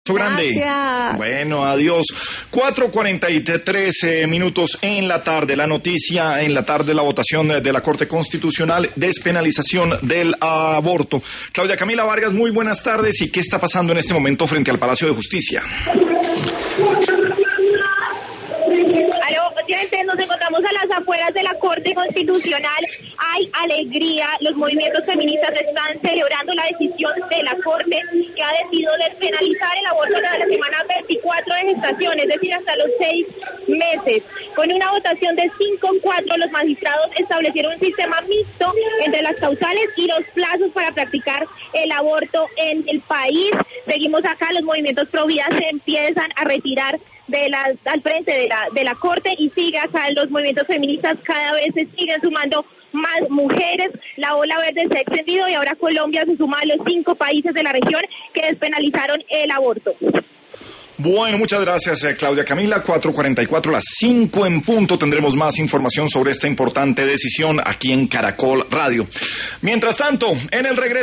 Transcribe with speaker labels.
Speaker 1: grande.
Speaker 2: Gracias.
Speaker 1: Bueno, adiós. 4:43 minutos en la tarde. La noticia en la tarde, la votación de la Corte Constitucional, despenalización del aborto. Claudia Camila Vargas, muy buenas tardes. ¿Y qué está pasando en este momento frente al Palacio de Justicia?
Speaker 3: Nos encontramos a las afueras de la Corte Constitucional. Hay alegría, los movimientos feministas están celebrando la decisión de la Corte, que ha decidido despenalizar el aborto hasta la semana 24 de gestación, es decir, hasta los 6 meses. Con una votación de 5-4, los magistrados establecieron un sistema mixto entre las causales y los plazos para practicar el aborto en el país. Seguimos acá, los movimientos pro vida se empiezan a retirar al frente de la Corte, y sigue acá los movimientos feministas, cada vez se siguen sumando más mujeres. La ola verde se ha extendido y ahora Colombia se suma a los 5 países de la región que despenalizaron el aborto.
Speaker 1: Bueno, muchas gracias, Claudia Camila. 4:44, las 5 en punto. Tendremos más información sobre esta importante decisión aquí en Caracol Radio. Mientras tanto, en el regreso